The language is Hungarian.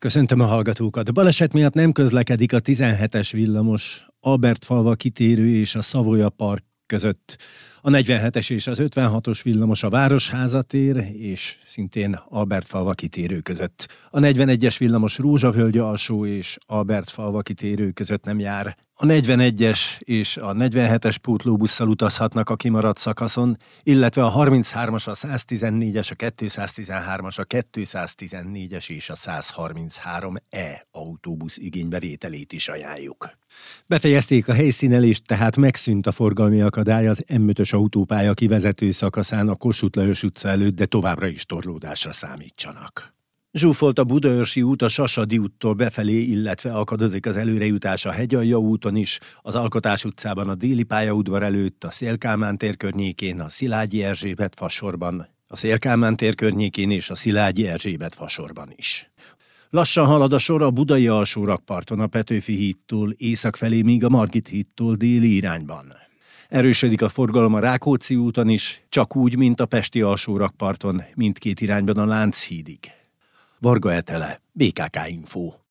Köszöntöm a hallgatókat. Baleset miatt nem közlekedik a 17-es villamos Albertfalva kitérő és a Savoya Park között. A 47-es és az 56-os villamos a Városháza tér és szintén Albertfalva kitérő között. A 41-es villamos Rózsavölgy alsó és Albertfalva kitérő között nem jár. A 41-es és a 47-es pótlóbusszal utazhatnak a kimaradt szakaszon, illetve a 33-as, a 114-es, a 213-as, a 214-es és a 133E autóbusz igénybevételét is ajánljuk. Befejezték a helyszínelést, tehát megszűnt a forgalmi akadály az M5-ös autópálya kivezető szakaszán a Kossuth Lajos utca előtt, de továbbra is torlódásra számítsanak. Zsúfolt a Budaörsi út a Sasadi úttól befelé, illetve akadozik az előrejutás a Hegyalja úton is, az Alkotás utcában a Déli pályaudvar előtt, a Széll-Kálmán tér környékén, a Szilágyi Erzsébet fasorban, a Széll-Kálmán tér környékén és a Szilágyi Erzsébet fasorban is. Lassan halad a sor a budai alsórakparton a Petőfi hídtól észak felé, míg a Margit hídtól déli irányban. Erősödik a forgalom a Rákóczi úton is, csak úgy, mint a pesti alsórakparton, mindkét irányban a Lánchídig. Varga Etele, BKK Info.